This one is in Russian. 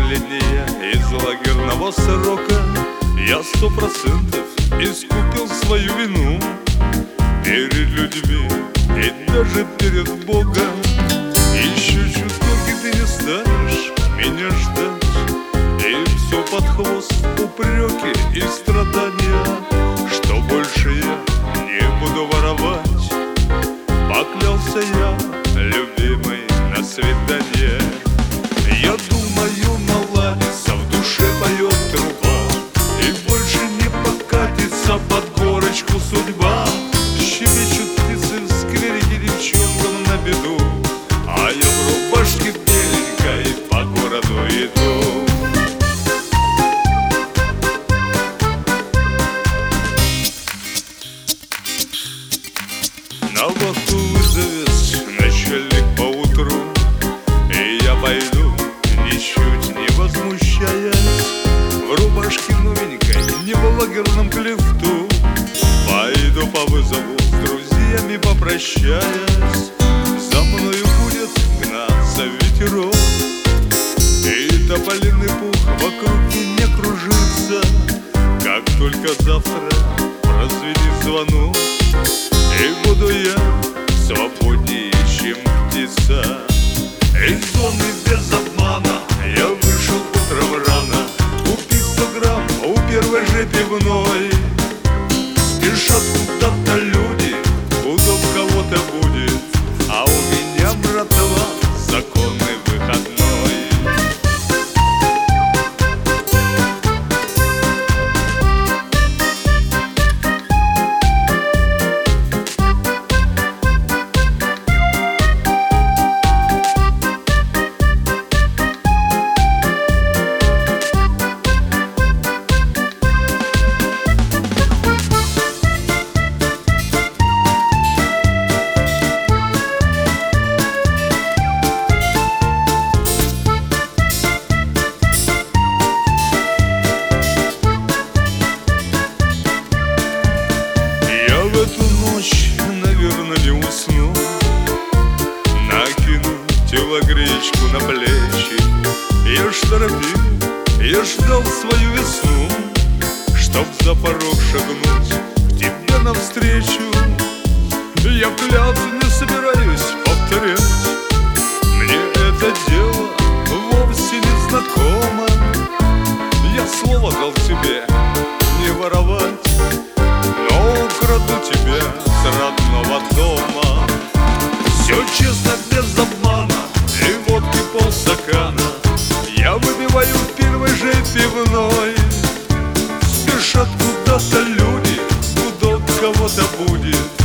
последняя из лагерного срока. Я 100% искупил свою вину перед людьми и даже перед Богом. Еще чуток, и ты не станешь меня ждать, и все под хвост упреки и страдания, что больше я не буду воровать. Поклялся я, любимый, на свидание. Я думаю, наладится, в душе поет труба, и больше не покатится под горочку судьба. Щебечут птицы в скверике девчонкам на беду, а я в рубашке беленькой по городу иду. На вахту вызовет начальник поутру, и я пойду, ничуть не возмущаясь, в рубашке новенькой, не в лагерном клефту. Пойду по вызову, с друзьями попрощаясь, за мною будет гнаться ветерок, и тополиный пух вокруг меня кружится. Как только завтра прозвенит звонок, и буду я свободнее, чем птица. Из зоны без обмана я вышел утром рано, купить 100 грамм у первой же пивной. Спешат куда-то люди, удоб кого-то будет, а у меня, братва, законный выходной. Наверное, не усну, накину телогречку на плечи. Я ж торопил, я ждал свою весну, чтоб за порог шагнуть к тебе навстречу. Я клятву не собираюсь повторять, мне это дело вовсе не знакомо. Я слово дал тебе не воровать, но украду тебя с родного дома. Все честно, без обмана, и водки полстакана я выпиваю в первой же пивной. Спешат куда-то люди, удоб кого-то будет,